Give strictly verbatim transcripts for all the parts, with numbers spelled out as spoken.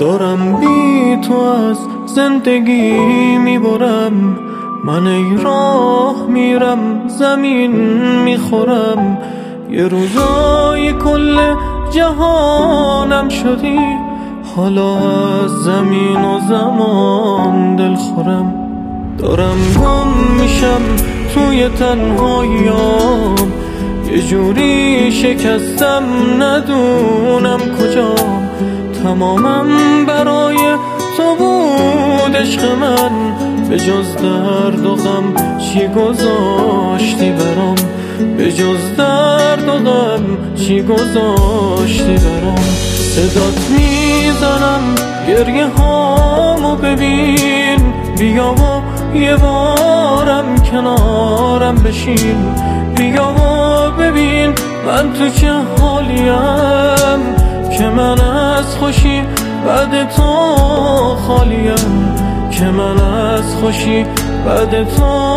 دارم بی تو از زندگی میبرم، من ای راه میرم زمین میخورم. یه روزای کل جهانم شدی، حالا از زمین و زمان دل خورم. دارم گم میشم توی تنهاییام، یه جوری شکستم ندونم کجام. تمامم برای تو بود عشق من، به جز درد و غم چی گذاشتی برام؟ به جز درد و غم چی گذاشتی برام؟ صدات میزنم گریه هامو ببین، بیا و یه بارم کنارم بشین. بیا و ببین من تو چه حالیم، که من از خوشی بعد تو خالیم، که من از خوشی بعد تو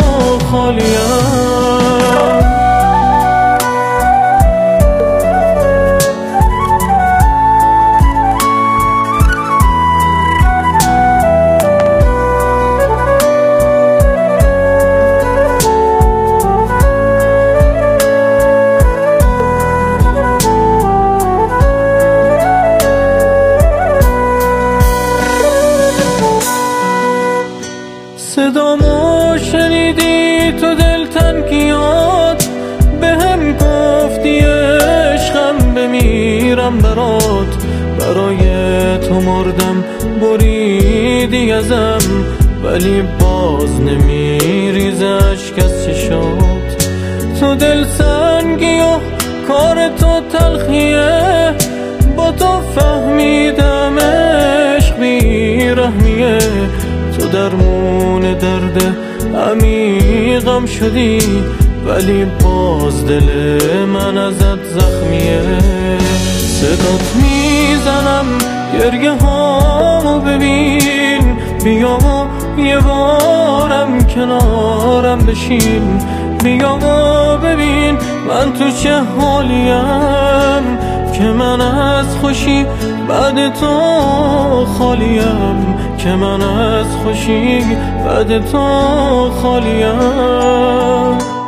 خالیم. صدامو شنیدی تو دل تنگیات، به هم گفتی عشقم بمیرم برات. برای تو مردم بریدی ازم، ولی باز نمیریز اشک از چشات. تو دل سنگی و کار تو تلخیه، با تو فهمیدم عشق بیرحمیه. تو درمون درد عمیقم شدی، ولی باز دل من ازت زخمیه. صدات میزنم گریه هامو ببین، بیا و یه بارم کنارم بشین. بیا و ببین من تو چه حالیم، که من از خوشی بعد تو خالیم، که من از خوشی بعد تو خالیم.